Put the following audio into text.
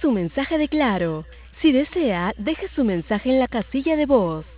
su mensaje de Claro. Si desea, deje su mensaje en la casilla de voz.